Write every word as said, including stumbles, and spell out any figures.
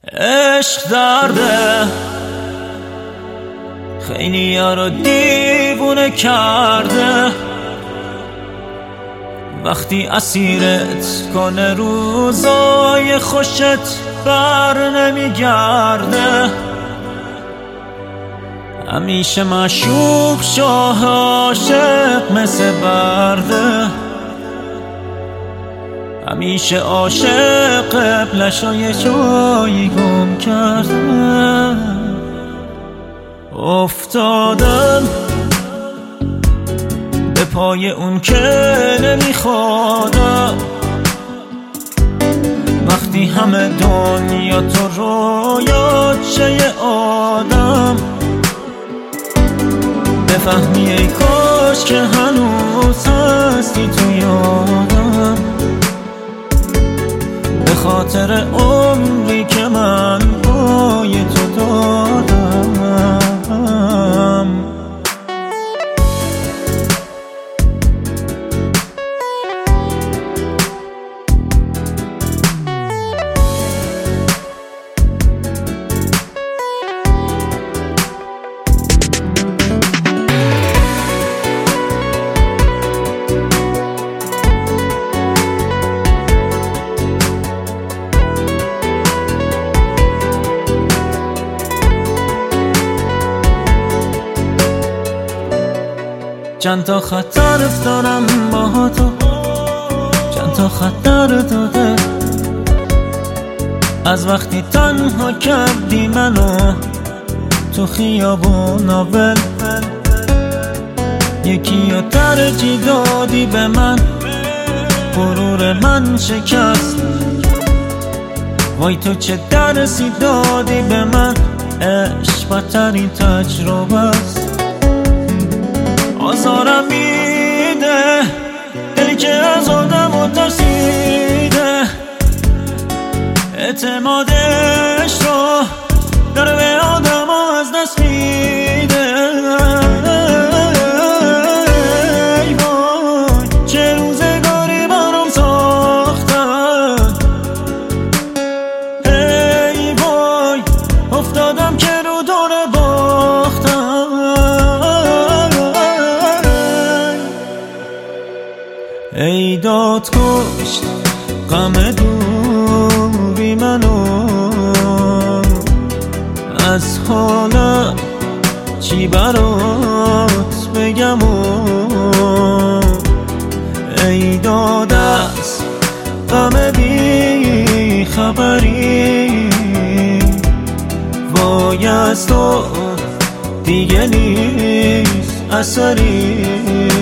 عشق درده، خیلی ها رو دیوونه کرده. وقتی اسیرت کنه روزای خوشت بر نمیگرده. همیشه معشوق شاه عاشق مثل برده. همیشه عاشق قبلشای جایی گم کرده. افتادم به پای اون که نمیخوادم. وقتی همه دنیا تو رویات شه آدم، بفهمی ای کاش که هنوز هستی تو یادم. به خاطر عمری که من پای تو دادم. چند تا خطر افتادم با تو، چند تا خطر داده. از وقتی تنها کردی منو تو خیابون اول، یکی رو ترجیح دادی به من، غرور من شکست. وای تو چه درسی دادی به من، عشق بدترین تجربه است. آزارم میده دلی که از آدم و ترسیده، اعتمادش رو داره به آدم ها از دست میده. ای وای چه روزگاری برام ساختن. ای وای افتادم که رو دور باختم. ای داد کشت غم دوری منو، از حالم چی برات بگم. ای داد از غم بی خبری، وای از تو دیگه نیست اثری.